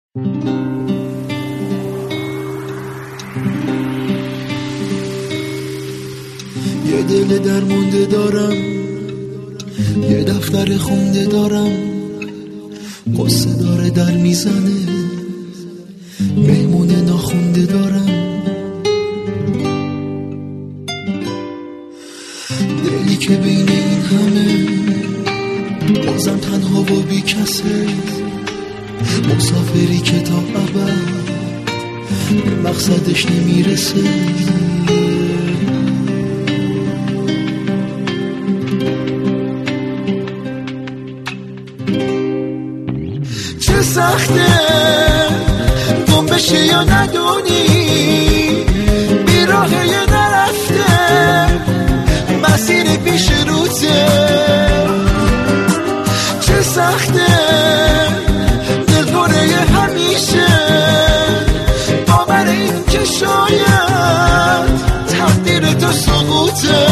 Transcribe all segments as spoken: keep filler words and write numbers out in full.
یه دل درمونده دارم، یه دفتر خونده دارم، قصه داره در میزنه، مهمون ناخونده دارم. دلی که بین این همه بازم تنها و بی کسه، مسافری که تا ابد به مقصدش نمیرسه. چه سخته گم بشه یا ندونی، بیراهه یا نرفته، مسیر پیش روته. چه سخته دلخوره همیشه، باور این که شاید تقدیر تو سقوطه.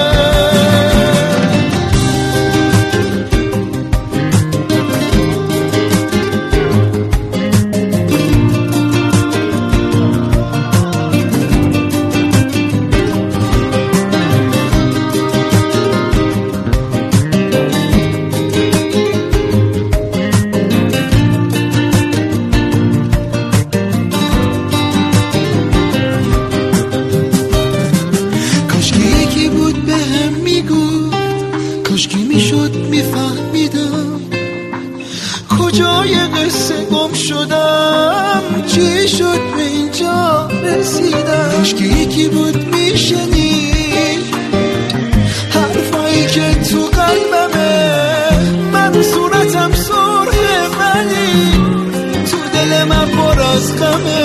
کاشکی میشد میفهمیدم کجای قصه گم شدم، چی شد به اینجا رسیدم. کاشکی یکی بود میشنید حرفایی که تو قلبمه، من صورتم سرخه ولی تو دل من پر از غمه.